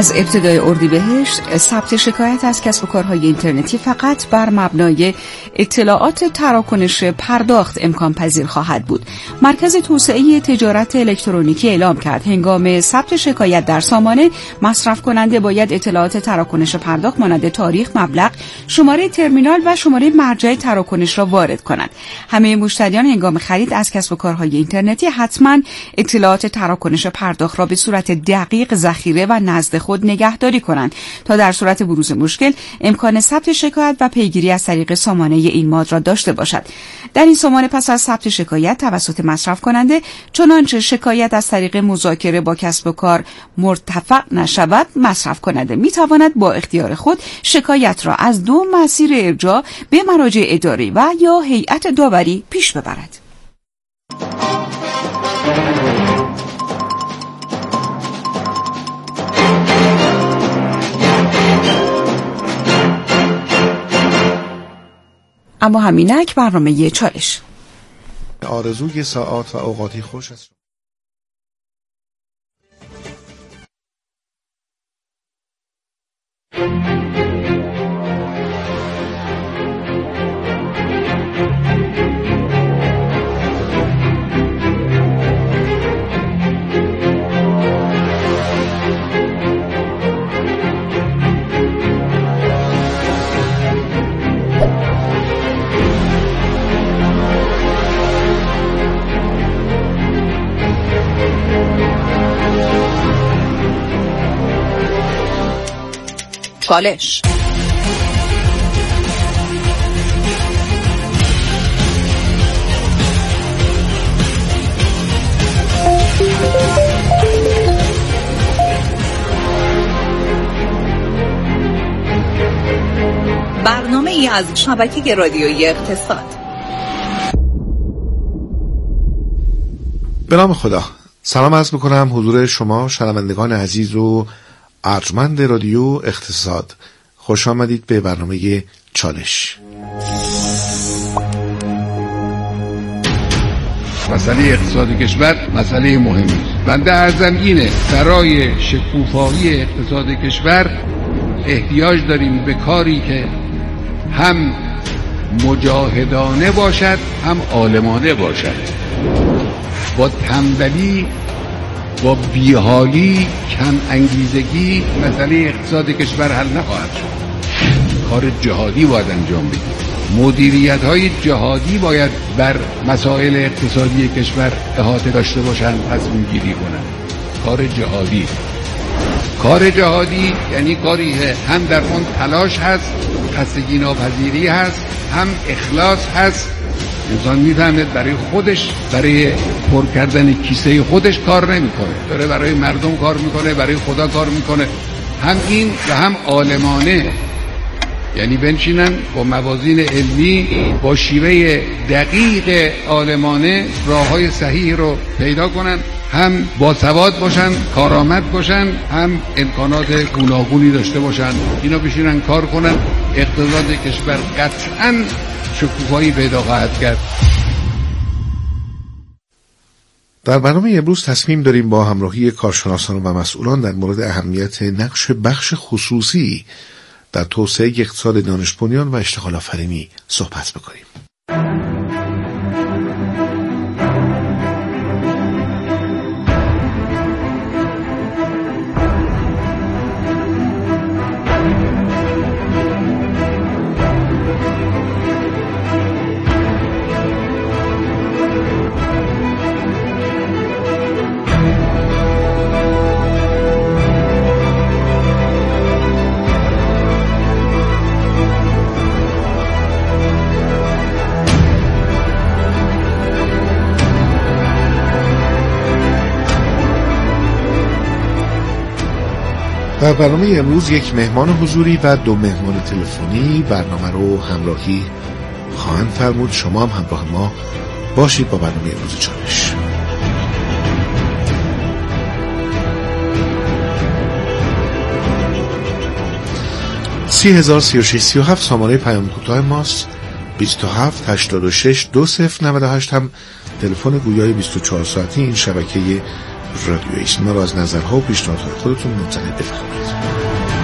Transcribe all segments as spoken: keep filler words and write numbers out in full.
از ابتدای اردیبهشت ثبت شکایت از کسب و کارهای اینترنتی فقط بر مبنای اطلاعات تراکنش پرداخت امکان پذیر خواهد بود. مرکز توسعه تجارت الکترونیکی اعلام کرد هنگام ثبت شکایت در سامانه مصرف کننده باید اطلاعات تراکنش پرداخت مانند تاریخ، مبلغ، شماره ترمینال و شماره مرجع تراکنش را وارد کنند. همه مشتریان هنگام خرید از کسب و کارهای اینترنتی حتما اطلاعات تراکنش پرداخت را به صورت دقیق ذخیره و نزد خود نگهداری کنند تا در صورت بروز مشکل امکان ثبت شکایت و پیگیری از طریق سامانه این ماد را داشته باشد. در این سامانه پس از ثبت شکایت توسط مصرف کننده چنانچه شکایت از طریق مذاکره با کسب و کار مرتفع نشود، مصرف کننده می تواند با اختیار خود شکایت را از دو مسیر ارجاع به مراجع اداری و یا هیئت داوری پیش ببرد. اما همینک برنامه چالش. آرزوی ساعات و اوقاتی خوش است. چالش. برنامه ای از شبکه رادیویی اقتصاد. به نام خدا. سلام عرض میکنم حضور شما شنوندگان عزیز و ارجمند رادیو اقتصاد. خوش آمدید به برنامه چالش. مسئله اقتصاد کشور مسئله مهمی است. بنده عرضم اینه برای شکوفایی اقتصاد کشور احتیاج داریم به کاری که هم مجاهدانه باشد هم عالمانه باشد. با تنبلی، با بیحالی، کم انگیزگی مسئله اقتصاد کشور حل نخواهد شد. کار جهادی باید انجام بدیم. مدیریت های جهادی باید بر مسائل اقتصادی کشور احاطه داشته باشند، تصمیم گیری کنند. کار جهادی کار جهادی یعنی کاری هم در اون تلاش هست، خستگی ناپذیری هست، هم اخلاص هست. انسان میفهمه برای خودش، برای پر کردن کیسه خودش کار نمیکنه، داره برای مردم کار میکنه، برای خدا کار میکنه. هم این و هم عالمانه، یعنی بنشینن با موازین علمی، با شیوه دقیق عالمانه راههای صحیح رو پیدا کنن، هم باسواد باشن، کارآمد باشن، هم امکانات گوناگونی داشته باشن. اینا بشینن کار کنن، اقتصاد کشور قطعاً شکوفایی پیدا خواهد کرد. در برنامه امروز تصمیم داریم با همراهی کارشناسان و مسئولان در مورد اهمیت نقش بخش خصوصی در توسعه اقتصاد دانش بنیان و اشتغال آفرینی صحبت بکنیم. در برنامه امروز یک مهمان حضوری و دو مهمان تلفنی برنامه رو همراهی خواهند فرمود. شما هم همراه ما باشید با برنامه امروز چالش. سی هزار سی و شش سی و هفت سامانه پیام کوتاه ماست. بیست و هفت هشتاد و شش دو صفر نود و هشت هم تلفن گویای بیست و چهار ساعتی این شبکه رادیویی است. ما را از نظرها و پیشنهادهای خودتون مطلع بفرمایید.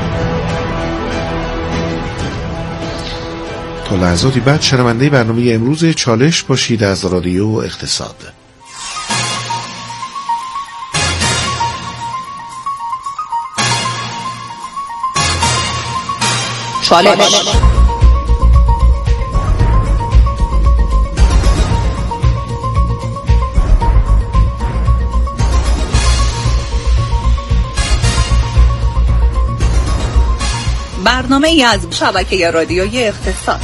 تا لحظاتی بعد شنونده برنامه امروز چالش باشید از رادیو اقتصاد. چالش برنامه ای از شبکه رادیویی اقتصاد.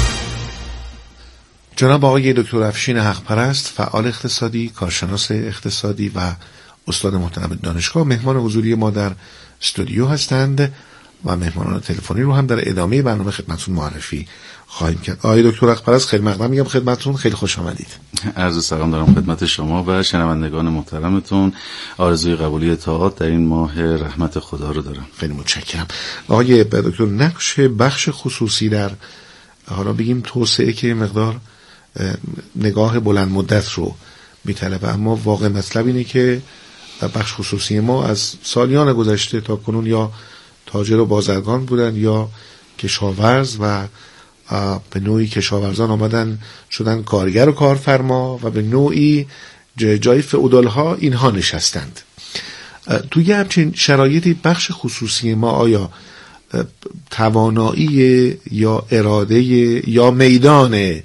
جناب آقای دکتر افشین حقپرست، فعال اقتصادی، کارشناس اقتصادی و استاد محترم دانشگاه، مهمان حضوری ما در استودیو هستند و مهمانان تلفنی رو هم در ادامه برنامه خدمتتون معرفی خواهیم کرد. آقای دکتر حقپرست خیلی مقدم میگم خدمتتون، خیلی خوش آمدید. عرض سلام دارم خدمت شما و شنوندگان محترمتون. آرزوی قبولی اطاعت در این ماه رحمت خدا رو دارم. خیلی متشکرم. آقای دکتر، نقش بخش خصوصی در حالا بگیم توسعه که مقدار نگاه بلند مدت رو میطلبه، اما واقع مطلب اینه که بخش خصوصی ما از سالیان گذشته تا کنون یا تاجر و بازرگان بودن یا کشاورز و به نوعی کشاورزان آمدن شدن کارگر و کارفرما و به نوعی جای فئودال ها اینها نشستند. توی همچین شرایطی بخش خصوصی ما آیا توانایی یا اراده یا میدان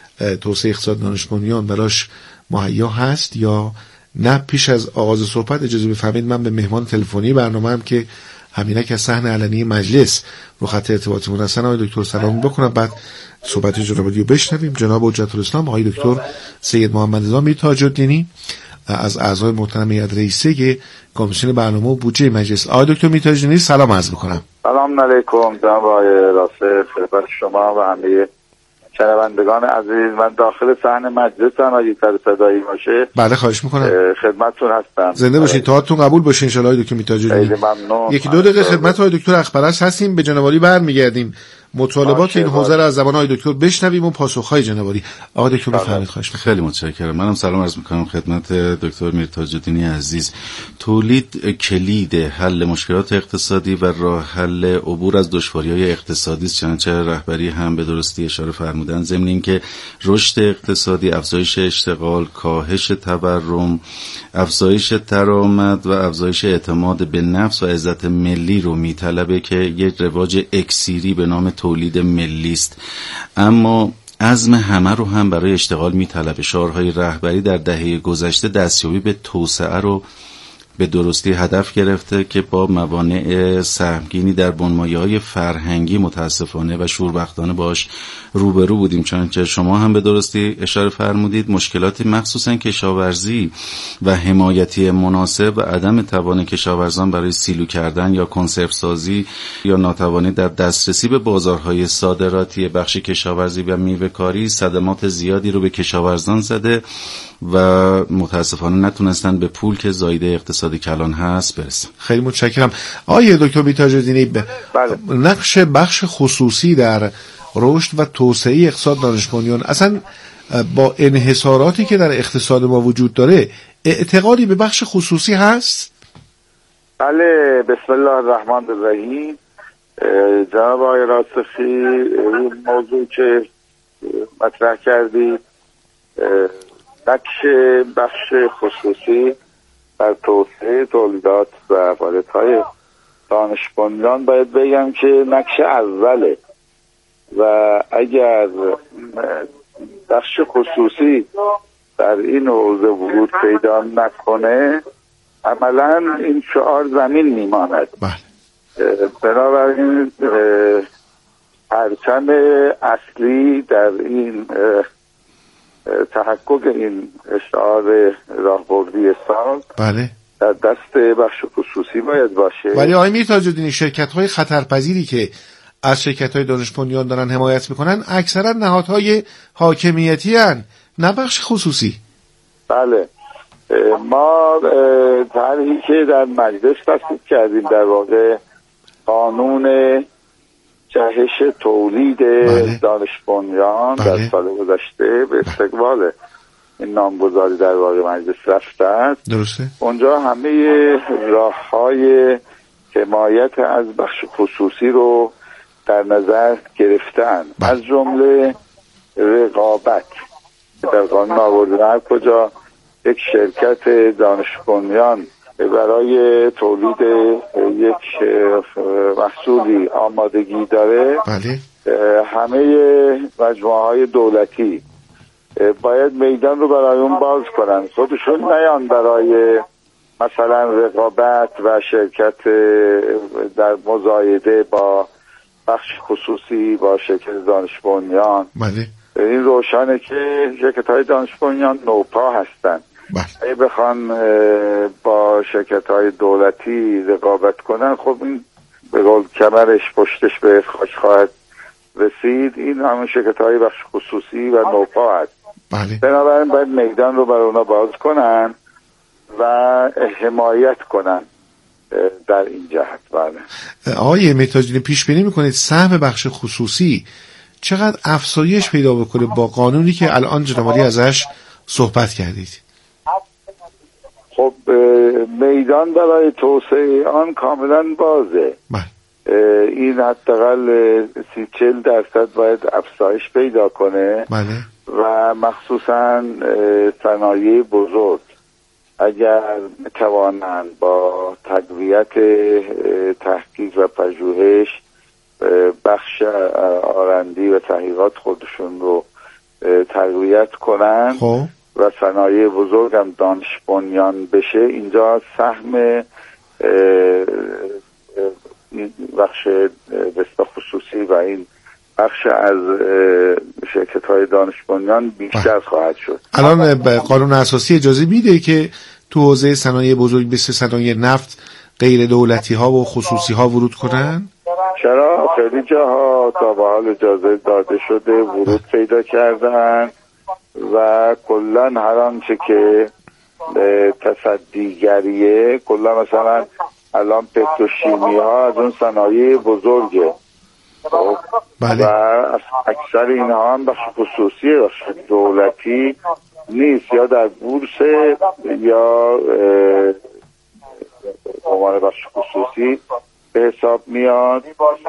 توسعه اقتصاد دانش بنیان براش مهیا هست یا نه؟ پیش از آغاز صحبت اجازه بفرمایید من به مهمان تلفنی برنامه هم که همینک از صحن علنی مجلس رو خط ارتباطمون هستن آقای دکتر سلام بکنم، بعد صحبت جناب دیو بشنویم. جناب حجت الاسلام آقای دکتر سید محمد رضا میر تاج الدینی از اعضای محترم هیئت رئیسه کمیسیون برنامه و بودجه مجلس. آقای دکتر میر تاج الدینی سلام عرض می‌کنم. سلام علیکم جناب آقای راسخ، خدمت شما و همه شنوندگان عزیز. من داخل صحن مجلس هم اگه سر صدایی باشه بله خواهش میکنم، خدمتتون هستم. زنده باشید، تاعتون قبول باشه ان شاء الله. دکتر میتاج خیلی ممنون. یکی دو دقیقه خدمت آقای دکتر حقپرست هستیم، به جناب عالی برمیگردیم مطالبات این حوزه رو از زبان آقای دکتر بشنویم و پاسخهای جناب عالی. آقای دکتر بفرمایید. خواهش میکنم. خیلی متشکرم. منم سلام عرض میکنم خدمت دکتر میر تاج الدینی عزیز. تولید کلید حل مشکلات اقتصادی و راه حل عبور از دشواری‌های اقتصادی است، چنانچه رهبری هم به درستی اشاره فرمودن. ضمن اینکه رشد اقتصادی، افزایش اشتغال، کاهش تورم، افزایش درآمد و افزایش اعتماد به نفس و عزت ملی رو میطلبه که یک رواج اکسیری به نام تولید ملی است. اما عزم همه رو هم برای اشتغال میطلبه. شعارهای رهبری در دهه گذشته دستیابی به توسعه رو به درستی هدف گرفته که با موانع سهمگینی در بنمایه‌های فرهنگی متاسفانه و شوربختانه باش روبرو بودیم. چنانچه شما هم به درستی اشاره فرمودید مشکلاتی مخصوصا کشاورزی و حمایتی مناسب و عدم توان کشاورزان برای سیلو کردن یا کنسرو سازی یا ناتوانی در دسترسی به بازارهای صادراتی بخش کشاورزی و میوه‌کاری صدمات زیادی رو به کشاورزان زده و متاسفانه نتونستن به پول که زایده اقتصادی کلان هست برسن. خیلی متشکرم. آقای دکتر میر تاج الدینی، ب... نقش بخش خصوصی در رشد و توسعه اقتصاد دانش بنیان اصلا با انحصاراتی که در اقتصاد ما وجود داره اعتقادی به بخش خصوصی هست؟ بله، بسم الله الرحمن الرحیم. جناب آقای راسخی، این موضوع که مطرح کردید نقش بخش خصوصی در توسعه تولیدات و واردهای دانش بنیان باید بگم که نقش اوله و اگر بخش خصوصی در این حوزه ورود پیدا نکنه عملا این شعار زمین میماند. بنابراین پرچم اصلی در این تحقق این شعار راهبردی سال بله در دست بخش خصوصی باید باشه. ولی آقای میر تاج الدینی، شرکت‌های خطرپذیری که از شرکت‌های دانش بنیان دارن حمایت میکنن اکثرا نهادهای حاکمیتی هن، نه بخش خصوصی. بله، ما طرحی که در مجلس تصویب کردیم در واقع قانون جهش تولید بله. دانش بنیان بله. در سال گذشته به استقبال این نامگذاری در واقع مجلس رفته است. درسته. اونجا همه راه‌های حمایت از بخش خصوصی رو در نظر گرفتن، از جمله رقابت. در قانون آورده هر کجا یک شرکت دانش بنیان برای تولید یک محصولی آمادگی داره، بله. همه مجموعه های دولتی باید میدان رو برای اون باز کنن، خودشون نیان برای مثلا رقابت و شرکت در مزایده با بخش خصوصی با شرکت دانش بنیان. بله. این روشنه که شرکت های دانش بنیان نوپا هستن. بله. اگه بخوان با شرکت های دولتی رقابت کنن، خب این به قول کمرش پشتش به خاک خواهد رسید. این همون شرکت های بخش خصوصی و نوپا هست. بله. بنابراین باید میدان رو برای اونا باز کنن و حمایت کنن در این جهت. بله. آقای مهرتاج‌دینی پیش بینی میکنید سهم بخش خصوصی چقدر افزایش پیدا بکنه با قانونی که الان جناب عالی ازش صحبت کردید؟ خب میدان برای توسعه آن کاملا بازه. بله. این حداقل سی چل درصد باید افزایش پیدا کنه. بله. و مخصوصا صنایع بزرگ اگر توانند با تقویت تحقیق و پژوهش بخش آرندی و تحقیقات خودشون رو تقویت کنن خب. و صنایع بزرگ هم دانش بنیان بشه، اینجا سهم بخش بسته خصوصی و این بخش از شرکت های دانش بنیان بیشتر خواهد شد. الان قانون اساسی اجازه میده که تو حوزه صنایع بزرگ مثل صنایع نفت غیر دولتی ها و خصوصی ها ورود کنن؟ چرا خیلی جاها تا به حال اجازه داده شده ورود پیدا کردن و کلا هر آنچه که تصدیگریه، کلا مثلا الان پتروشیمی ها از اون صنایع بزرگه. بله. و اکثر اینها هم بخش خصوصی بخش دولتی نیست، یا در بورس یا عنوان بخش خصوصی به حساب میاد.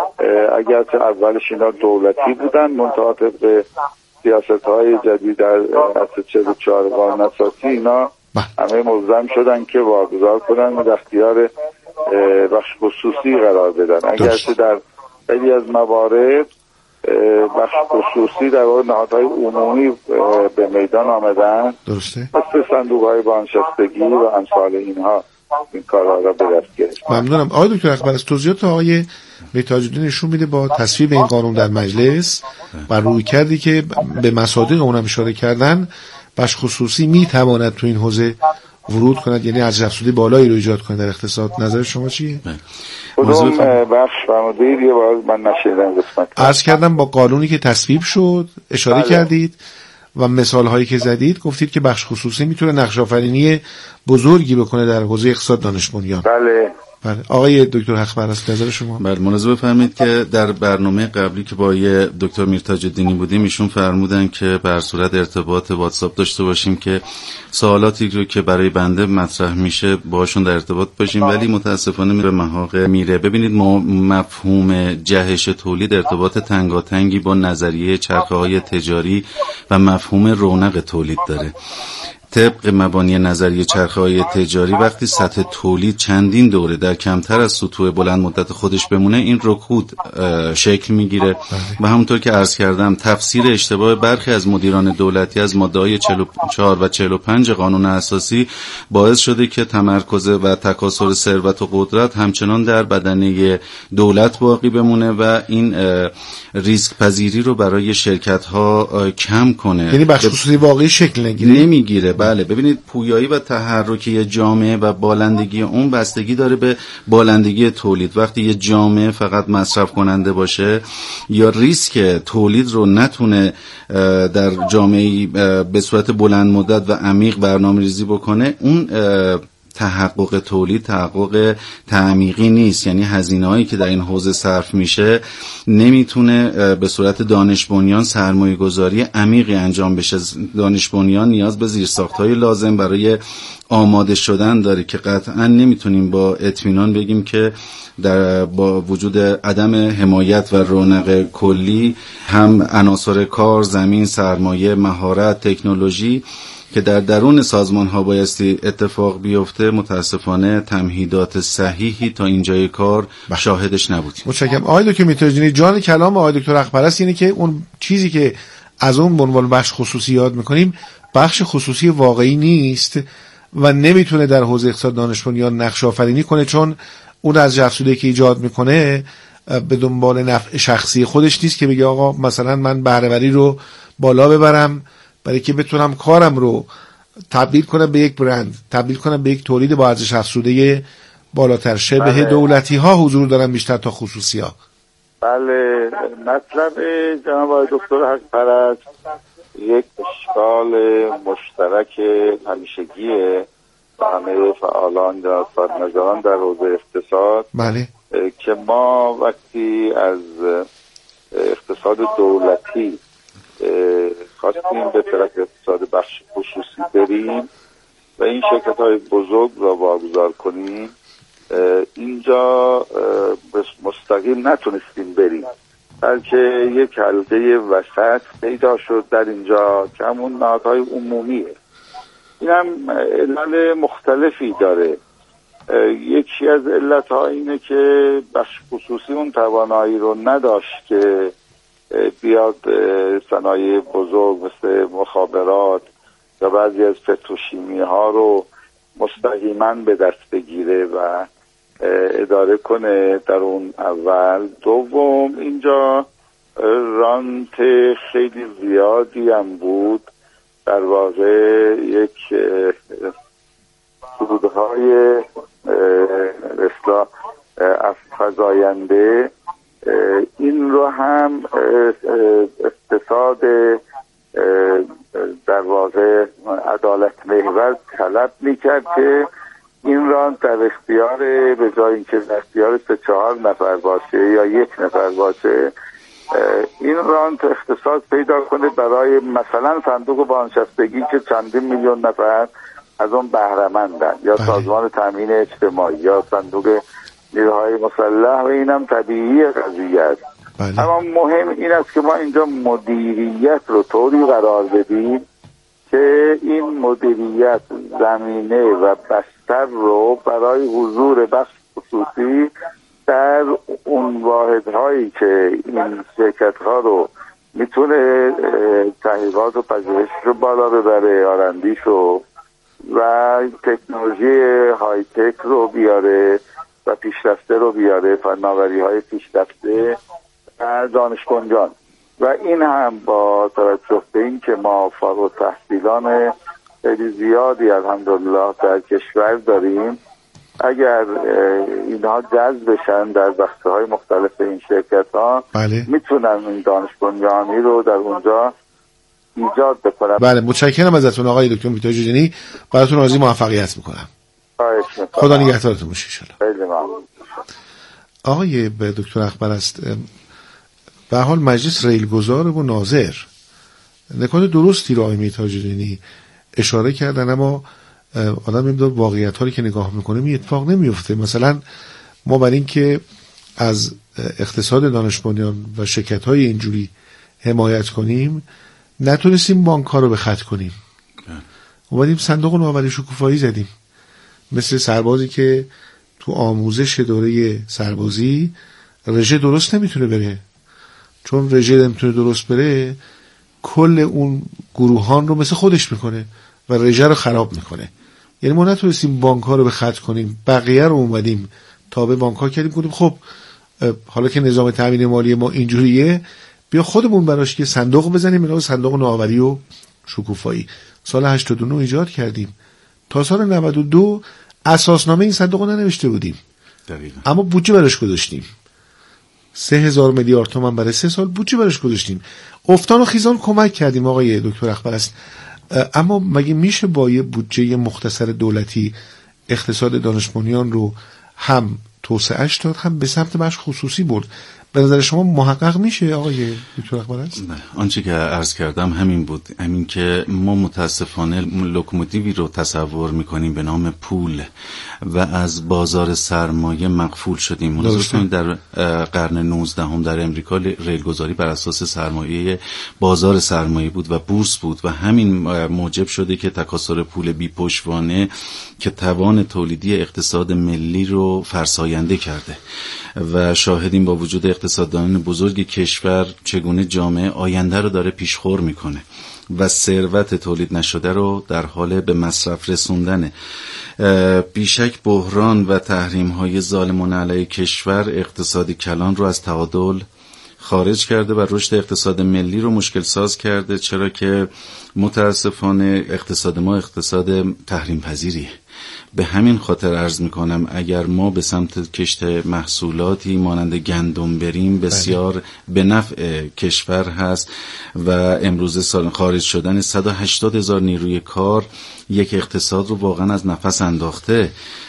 اگر که اولش اینا دولتی بودن، منتها به سیاست های جدید در اصل چهل و چهار قانون اساسی اینا همه ملزم شدن که واگذار کنن و در اختیار بخش خصوصی قرار بدن. اگر که در خیلی از موارد بخش خصوصی در واقع نهادهای عمومی به میدان آمدن، درسته، مثل صندوق های بازنشستگی و امثال اینها این کارها را به دست گرفت. ممنونم. آقای دکتر اخبر، از توضیحات آقای مهرتاج‌الدین نشون میده با تصویب این قانون در مجلس و روی کردی که به مصادیق اونم اشاره کردن، بخش خصوصی میتواند تو این حوزه ورود کند، یعنی از افزودگی بالایی رو ایجاد کنه در اقتصاد. نظر شما چیه؟ کدوم بخش فرمودید؟ یه بار من نشیدم قسمت. عرض کردم با قانونی که تصویب شد اشاره بله. کردید و مثال هایی که زدید گفتید که بخش خصوصی میتونه نقش آفرینی بزرگی بکنه در حوزه اقتصاد دانش بنیان. بله. بله. آقای دکتر حقبر است نظر شما؟ بله، ملاحظه بفرمایید که در برنامه قبلی که با یه دکتر میرتاج‌الدینی بودیم ایشون فرمودن که به هر صورت ارتباط واتساپ داشته باشیم که سوالاتی رو که برای بنده مطرح میشه باهاشون در ارتباط باشیم، ولی متاسفانه به محاق میره. ببینید، ما مفهوم جهش تولید ارتباط تنگاتنگی با نظریه چرخه‌های تجاری و مفهوم رونق تولید داره. طبق مبانی نظریه چرخه‌های تجاری وقتی سطح تولید چندین دوره در کمتر از سطوح بلند مدت خودش بمونه، این رکود شکل میگیره و همونطور که عرض کردم تفسیر اشتباه برخی از مدیران دولتی از ماده‌های چهل و چهار و چهل و پنج قانون اساسی باعث شده که تمرکز و تکاثر ثروت و قدرت همچنان در بدنه دولت باقی بمونه و این ریسک پذیری رو برای شرکت‌ها کم کنه. یعنی بخش خصوصی واقعی شکل نگیره نمیگیره. بله، ببینید، پویایی و تحرکی جامعه و بالندگی اون بستگی داره به بالندگی تولید. وقتی یه جامعه فقط مصرف کننده باشه یا ریسک تولید رو نتونه در جامعه به صورت بلند مدت و عمیق برنامه‌ریزی بکنه، اون تحقق تولید تحقق تعمیقی نیست، یعنی هزینه‌هایی که در این حوزه صرف میشه نمیتونه به صورت دانش بنیان سرمایه گذاری عمیقی انجام بشه. دانش بنیان نیاز به زیرساخت‌های لازم برای آماده شدن داره که قطعا نمیتونیم با اطمینان بگیم که در با وجود عدم حمایت و رونق کلی هم عناصر کار، زمین، سرمایه، مهارت، تکنولوژی که در درون سازمان ها بایستی اتفاق بیفته، متاسفانه تمهیدات صحیحی تا اینجای کار شاهدش نبودیم. متشکرم. آقای دکتر میترجینی، جان کلام آقای دکتر اخبرست اینه که اون چیزی که از اون به عنوان بخش خصوصی یاد میکنیم بخش خصوصی واقعی نیست و نمیتونه در حوزه اقتصاد دانش بنیان نقش آفرینی کنه، چون اون از افزوده که ایجاد میکنه به دنبال نفع شخصی خودش نیست که بگه آقا مثلا من بهره‌وری رو بالا ببرم برای که بتونم کارم رو تبدیل کنم به یک برند، تبدیل کنم به یک تولید با ارزش افزوده بالاتر. شبه بله. دولتی ها حضور دارن بیشتر تا خصوصی ها. بله، مطلب جناب آقای دکتر حق پرست یک اشکال مشترک همیشگیه با همه فعالان یا سازمانداران در حوزه اقتصاد. بله. که ما وقتی از اقتصاد دولتی خواستیم به طرف اقتصاد بخش خصوصی بریم و این شرکت های بزرگ را واگذار کنیم، اینجا مستقیم نتونستیم بریم، بلکه یک حلقه وسط پیدا شد در اینجا که همون نهادهای عمومیه. این هم علل مختلفی داره. یکی از علتها اینه که بخش خصوصی اون توانایی رو نداشت که بیاد صنایع بزرگ مثل مخابرات یا بعضی از پتروشیمی ها رو مستقیما به دست بگیره و اداره کنه در اون اول. دوم، اینجا رانت خیلی زیادی هم بود، در واقع یک سودهای اصلاح فزاینده. این رو هم اقتصاد در واقع عدالت محور طلب میکرد که این رانت در اختیار، به جای اینکه در اختیار سه چهار نفر باشه یا یک نفر باشه، این رانت اختصاص پیدا کنه برای مثلا صندوق بازنشستگی که چندین میلیون نفر از اون بهره‌مندن، یا بله. سازمان تامین اجتماعی یا صندوق نیروهای مسلح، و اینم طبیعی قضیه است. بله. اما مهم این است که ما اینجا مدیریت رو طوری قرار بدیم که این مدیریت زمینه و بستر رو برای حضور بخش خصوصی در اون واحدهایی که این شرکت‌ها رو میتونه تحقیقات و پژوهش رو بالا ببره، آرندیش رو و تکنولوژی های تک رو بیاره و پیشرفته رو بیاره، فناوری های پیشرفته و دانش بنیان. و این هم با توجه به این که ما فارغ التحصیلان خیلی زیادی الحمدلله در کشور داریم، اگر اینها جذب بشن در بخش‌های مختلف این شرکت‌ها، بله. میتونن این دانش بنیانی رو در اونجا ایجاد بکنن. بله، متشکرم ازتون آقای دکتر میترجینی، براتون آرزوی موفقیت میکنم. خدا نگهدارتون باشه ان شاء الله. خیلی ممنون. آقای دکتر اخبرست، به حال مجلس ریلگذار و ناظر نکات درستی رو آقای میترجینی اشاره کردن، اما آدم می‌دونه واقعیت‌ها رو که نگاه می‌کنه این اتفاق نمی‌افته. مثلا ما برای این که از اقتصاد دانش بنیان و شرکت‌های اینجوری حمایت کنیم نتونستیم بانک‌ها رو به خط کنیم، اومدیم صندوق نوآوری شکوفایی زدیم، مثل سربازی که تو آموزش دوره سربازی رژه درست نمیتونه بره، چون رژه نمیتونه درست بره کل اون گروهان رو مثل خودش میکنه و رژه رو خراب میکنه. یعنی ما نتونستیم بانک ها رو به خط کنیم، بقیه رو اومدیم تابع بانک ها کردیم، گفتیم خب حالا که نظام تامین مالی ما اینجوریه بیا خودمون براش که صندوق بزنیم، اینا صندوق نوآوری و شکوفایی. سال هشتاد و نه ایجاد کردیم، تا سال نود و دو اساسنامه این صندوق رو ننوشته بودیم دقیقا. اما بودجه براش گذاشتیم، سه هزار میلیارد تومان برای سه سال بودجه براش گذاشتیم، افتان و خیزان کمک کردیم آقای دکتر اخبرست. اما مگه میشه با یه بودجه مختصر دولتی اقتصاد دانش بنیان رو هم توسعهش داد هم به سمت بخش خصوصی برد. به نظر شما محقق میشه آقای دکتر اقبالست؟ نه، آنچه که عرض کردم همین بود، همین که ما متاسفانه لوکوموتیوی رو تصور میکنیم به نام پول و از بازار سرمایه مغفول شدیم. ملاحظه در قرن نوزدهم در امریکا ریلگذاری بر اساس سرمایه بازار سرمایه بود و بورس بود و همین موجب شده که تکاثر پول بی پشتوانه که توان تولیدی اقتصاد ملی رو فرساینده کرده و شاهدیم با وجود اقتصاددانان بزرگ کشور چگونه جامعه آینده رو داره پیشخور میکنه و ثروت تولید نشده رو در حال به مصرف رسوندنه. بیشک بحران و تحریم‌های ظالمانه علیه کشور اقتصادی کلان رو از تعادل خارج کرده و رشد اقتصاد ملی رو مشکل ساز کرده، چرا که متاسفانه اقتصاد ما اقتصاد تحریم پذیریه. به همین خاطر عرض میکنم اگر ما به سمت کشت محصولاتی مانند گندم بریم بسیار به نفع کشور هست و امروز سال خارج شدن صد و هشتاد هزار نیروی کار یک اقتصاد رو واقعا از نفس انداخته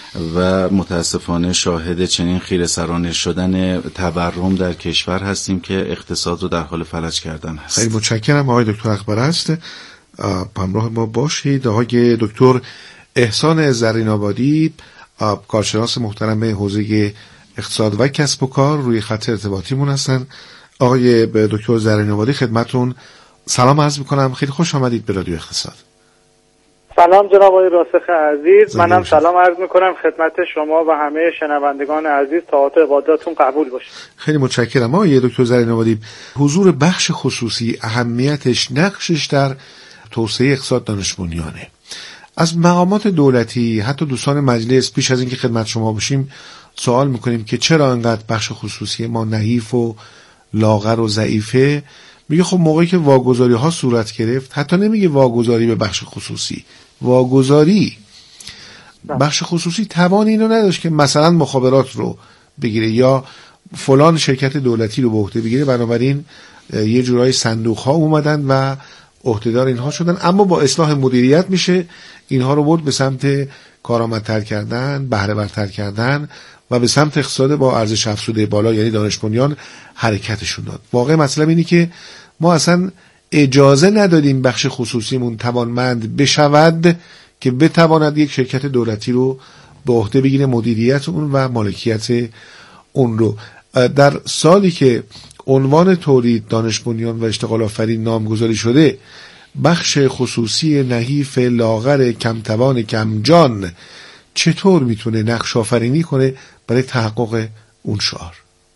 و متاسفانه شاهد چنین خیره سرانه شدن تورم در کشور هستیم که اقتصاد رو در حال فلج کردن هست. خیلی متشکرم آقای دکتر اقبالست. همراه ما باشید. آقای دکتر احسان زرین‌آبادی، کارشناس محترم حوزه اقتصاد و کسب و کار، روی خط ارتباطیمون هستن. آقای دکتر زرین‌آبادی خدمتتون سلام عرض میکنم، خیلی خوش آمدید به رادیو اقتصاد. سلام جناب آقای راسخ عزیز، منم سلام عرض میکنم خدمت شما و همه شنوندگان عزیز، طاعات عباداتون قبول باشه. خیلی متشکرم. آقای دکتر زرین‌آبادی، حضور بخش خصوصی، اهمیتش، نقشش در توسعه اقتصاد دانش بنیانه. از مقامات دولتی حتی دوستان مجلس پیش از اینکه خدمت شما باشیم سوال میکنیم که چرا انقدر بخش خصوصی ما نحیف و لاغر و ضعیفه. میگه خب موقعی که واگذاری ها صورت گرفت، حتی نمیگه واگذاری به بخش خصوصی، واگذاری بخش خصوصی توان اینو نداشت که مثلا مخابرات رو بگیره یا فلان شرکت دولتی رو به عهده بگیره، بنابراین یه جورای صندوق ها اومدن و عهدهدار اینها شدن، اما با اصلاح مدیریت میشه اینها رو برد به سمت کارآمدتر کردن، بهره ورتر کردن و به سمت اقتصاد با ارزش افزوده بالا یعنی دانش بنیان حرکتشون داد. واقع مسئله اینه که ما اصلا اجازه ندادیم بخش خصوصیمون توانمند بشود که بتواند یک شرکت دولتی رو به عهده بگیره، مدیریت اون و مالکیت اون رو. در سالی که عنوان تولید، دانش بنیان و اشتغال آفرین نامگذاری شده، بخش خصوصی نحیف، لاغر، کمتوان، کمجان چطور میتونه نقش آفرینی کنه برای تحقق اون شعار؟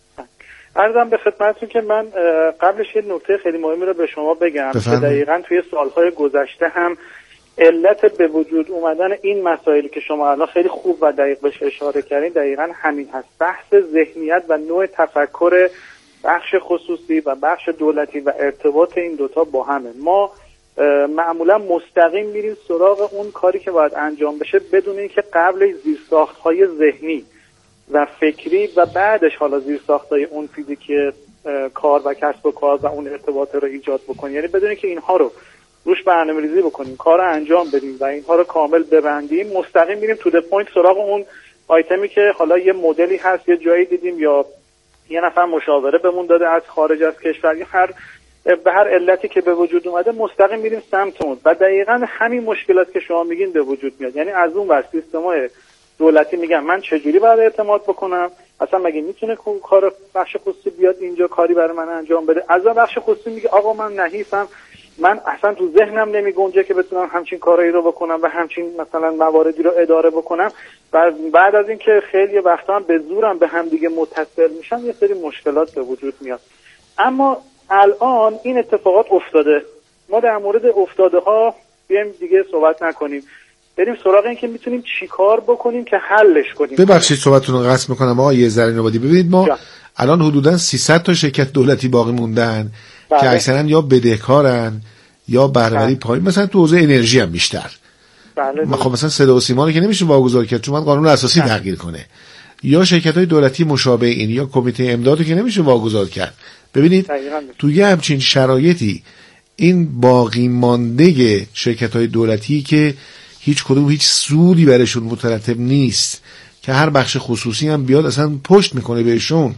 عرضم به خدمتتون که من قبلش یه نکته خیلی مهمی رو به شما بگم که دقیقاً توی سالهای گذشته هم علت به وجود اومدن این مسائلی که شما الان خیلی خوب و دقیق بهش اشاره کردین دقیقاً همین هست. بحث ذهنیت و نوع تفکر بخش خصوصی و بخش دولتی و ارتباط این دوتا با همه. ما معمولا مستقیم میریم سراغ اون کاری که باید انجام بشه بدون اینکه قبل زیرساخت‌های ذهنی و فکری و بعدش حالا زیرساخت‌های اون فیزیکی کار و کسب و کار و اون ارتباط رو ایجاد بکنیم، یعنی بدون اینکه اینها رو روش برنامه‌ریزی بکنیم، کار رو انجام بدیم و اینها رو کامل ببندیم، مستقیم میریم تو د پوینت سراغ اون آیتمی که حالا یه مدلی هست، یه جایی دیدیم یا یه نفر مشاوره بهمون داده از خارج از کشور، یا هر به هر علتی که به وجود اومده مستقیم میریم سمت اون و دقیقاً همین مشکلات که شما میگین به وجود میاد. یعنی از اون ور سیستم‌های دولتی میگن من چجوری باید اعتماد بکنم، اصلا مگه میتونه کار بخش خصوصی بیاد اینجا کاری برای من انجام بده؟ از بخش خصوصی میگه آقا من نحیفم، من اصلا تو ذهنم نمیگنجه که بتونم همچین کارایی رو بکنم و همچین مثلا مواردی رو اداره بکنم. و بعد از اینکه خیلی وقتا هم به زورم به هم دیگه متصل میشن یه سری مشکلات به وجود میاد. اما الان این اتفاقات افتاده، ما در مورد افتاده ها بیایم دیگه صحبت نکنیم، بریم سراغ این که میتونیم چیکار بکنیم که حلش کنیم. ببخشید صحبتتون رو قطع میکنم آقای زرین‌آبادی. ببینید ما جا. الان حدوداً سیصد تا شرکت دولتی باقی موندن بله. که اکثرا یا بدهکارن یا بهره‌وری پایین، مثلا تو حوزه انرژی هم بیشتر. بله. خب مثلا صدا و سیما رو که نمیشه واگذار کرد چون قانون اساسی بله. تغییر کنه، یا شرکت‌های دولتی مشابه این یا کمیته امداد که نمیشه واگذار کرد. ببینید توی همچین شرایطی این باقی مانده شرکت‌های دولتی که هیچ کدوم هیچ سودی برشون مترتب نیست که هر بخش خصوصی هم بیاد اصلا پشت میکنه بهشون.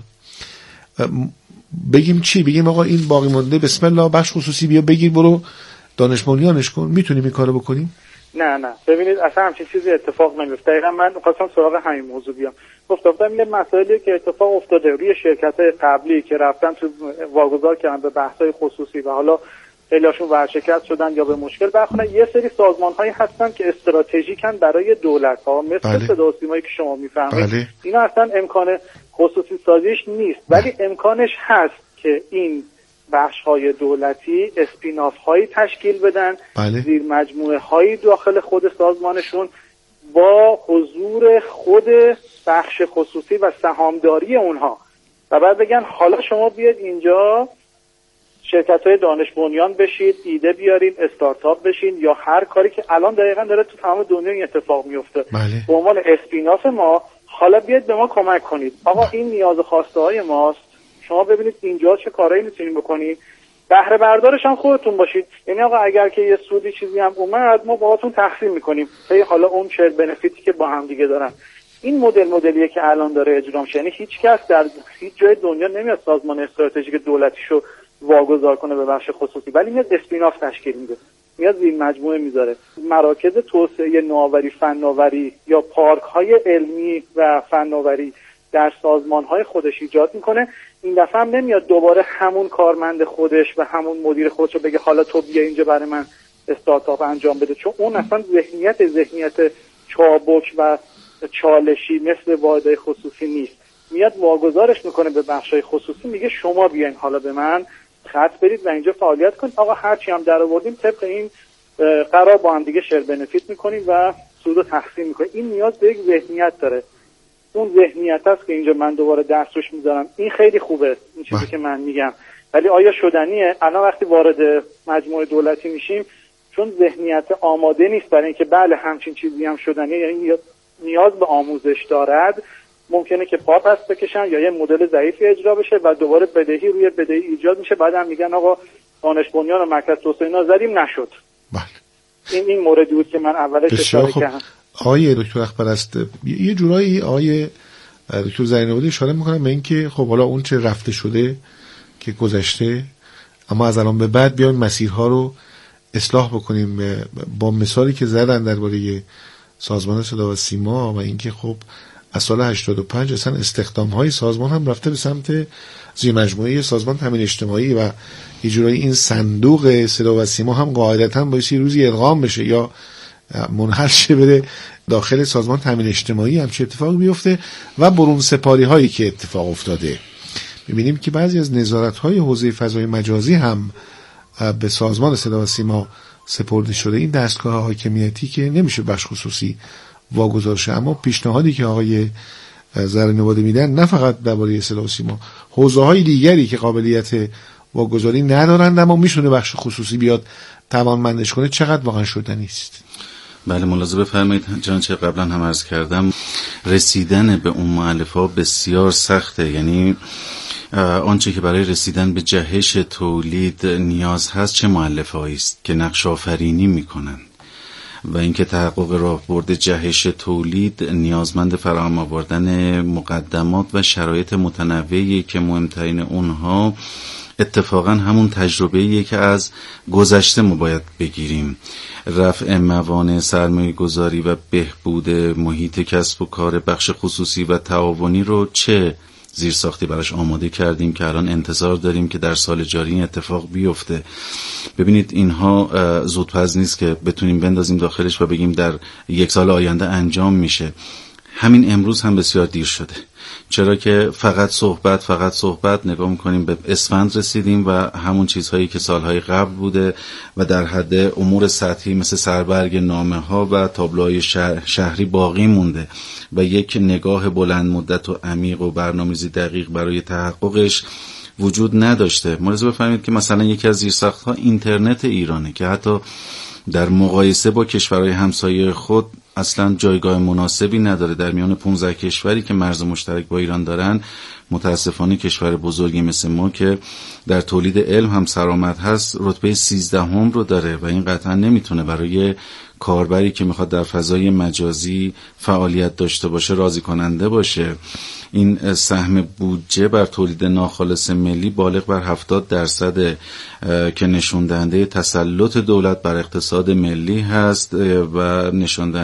بگیم چی؟ بگیم آقا این باقی مونده بسم الله بخش خصوصی بیا بگیر برو دانش بنیانش کن. میتونیم این کارو بکنیم؟ نه نه ببینید اصلا همچین چیزی اتفاق نمیفته. دقیقاً من خواستم سراغ همین موضوع بیام. گفتم این مسائلی که اتفاق افتاده روی شرکت‌های قبلی که رفتن تو واگذار کردن به بحث‌های خصوصی و حالا خیلی‌هاشون ورشکست شدن یا به مشکل برخوردن، یه سری سازمان‌هایی هستن که استراتژیکن برای دولت‌ها مثل صدا و سیمایی که شما می‌فرمایید. بله. اینا اصلا امکان خصوصی سازیش نیست، ولی امکانش هست که این بخش‌های دولتی اسپیناف‌هایی تشکیل بدن، بله. زیر مجموعه‌هایی داخل خود سازمانشون با حضور خود بخش خصوصی و سهامداری اونها و بعد بگن حالا شما بیاید اینجا شرکت‌های دانش بنیان بشید، ایده بیارین، استارتاپ بشین یا هر کاری که الان دقیقاً داره تو تمام دنیا این اتفاق میفته. بله. به عنوان اسپیناف ما حالا بیاید به ما کمک کنید. آقا این نیاز و خواسته های ماست. شما ببینید اینجا چه کارایی میتونید بکنید. بهره بردارش هم خودتون باشید. یعنی آقا اگر که یه سودی چیزی هم اومد ما باهاتون تقسیم میکنیم. هی حالا اون شیر بنفیتی که با هم دیگه دارن. این مدل مدلیه که الان داره اجرا میشه. یعنی هیچ کس در هیچ جای دنیا نمیاد سازمان استراتژیک دولتیشو واگذار کنه به بخش خصوصی، ولی میاد اسپیناف تشکیل میده، میاد زیر مجموعه میذاره، مراکز توسعه نوآوری فناوری یا پارک های علمی و فناوری در سازمان های خودش ایجاد میکنه. این دفعه هم نمیاد دوباره همون کارمند خودش و همون مدیر خودش رو بگه حالا تو بیا اینجا برای من استارتاپ انجام بده، چون اون اصلا ذهنیت ذهنیت چابک و چالشی مثل واحدهای خصوصی نیست. میاد واگذارش میکنه به بخشای خصوصی، میگه شما بیاین حالا به من خط برید و اینجا فعالیت کنید. آقا هرچی هم در آوردیم طبق این قرار با هم دیگه شیر بنفیت میکنیم و سود رو تقسیم میکنیم. این نیاز به یک ذهنیت داره. اون ذهنیت است که اینجا من دوباره درس روش میذارم. این خیلی خوبه این چیزی که من میگم، ولی آیا شدنیه؟ الان وقتی وارد مجموعه دولتی میشیم چون ذهنیت آماده نیست برای اینکه بله همچین چیزی هم شدنیه، یعنی نیاز به آموزش دارد، ممکنه که پا پس بکشن یا یه مدل ضعیفی اجرا بشه و دوباره بدهی روی بدهی ایجاد میشه. بعد هم میگن آقا دانش بنیان و مرکز توسعه اینا زدیم نشد. بله. این این موردی بود که من اولش اشاره کردم. آقای دکتر اخبرست یه جورایی آقای دکتر زرین‌آبادی اشاره میکنم به این که خب حالا اون چه رفته شده که گذشته، اما از الان به بعد بیایم مسیرها رو اصلاح بکنیم با مثالی که زدن درباره سازمان صدا و سیما و اینکه خب از سال هشتاد و پنج اصلا استخدام‌های سازمان هم رفته به سمت زیر مجموعه سازمان تامین اجتماعی و یه جورایی این صندوق صدا و سیما هم قاعدتاً بایستی روزی ادغام بشه یا منحل شه بره داخل سازمان تامین اجتماعی، هم چه اتفاقی بیفته و برون سپاری هایی که اتفاق افتاده. می‌بینیم که بعضی از نظارت‌های حوزه فضای مجازی هم به سازمان صدا و سیما سپرده شده. این دستگاه حاکمیتی که نمیشه بخش خصوصی واگذار شه، اما پیشنهادی که آقای زرین‌آبادی میدن نه فقط درباره صدا و سیما، حوزه‌های دیگری که قابلیت واگذاری ندارند اما میشونه بخش خصوصی بیاد توانمندش کنه، چقدر واقعا شدنی است. بله ملاحظه بفرمایید. چنانچه قبلا هم عرض کردم رسیدن به اون مؤلفه‌ها بسیار سخته. یعنی آنچه که برای رسیدن به جهش تولید نیاز هست چه مؤلفه‌هایی است که نقش آفرینی میکنن و اینکه تحقق راهبرد جهش تولید نیازمند فراهم آوردن مقدمات و شرایط متنوعی که مهمترین اونها اتفاقا همون تجربه‌ایه که از گذشته ما باید بگیریم. رفع موانع سرمایه گذاری و بهبود محیط کسب و کار بخش خصوصی و تعاونی رو چه زیرساختی براش آماده کردیم که الان انتظار داریم که در سال جاری این اتفاق بیفته. ببینید اینها زودپز نیست که بتونیم بندازیم داخلش و بگیم در یک سال آینده انجام میشه. همین امروز هم بسیار دیر شده، چرا که فقط صحبت فقط صحبت نگاه میکنیم به اسفند رسیدیم و همون چیزهایی که سالهای قبل بوده و در حد امور سطحی مثل سربرگ نامه ها و تابلوهای شهر شهری باقی مونده و یک نگاه بلند مدت و عمیق و برنامه‌ریزی دقیق برای تحققش وجود نداشته. ملاحظه بفرمایید که مثلا یکی از زیرساخت‌ها اینترنت ایرانه که حتی در مقایسه با کشورهای همسایه خود اصلا جایگاه مناسبی نداره. در میان پانزده کشوری که مرز مشترک با ایران دارن متاسفانه کشور بزرگی مثل ما که در تولید علم هم سرآمد هست رتبه سیزدهم رو داره و این قطعا نمیتونه برای کاربری که میخواد در فضای مجازی فعالیت داشته باشه راضی کننده باشه. این سهم بودجه بر تولید ناخالص ملی بالغ بر هفتاد درصد که نشون دهنده تسلط دولت بر اقتصاد ملی هست و نشون